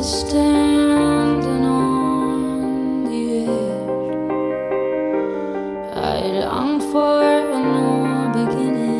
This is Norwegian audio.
standing on the edge. I long for a new beginning.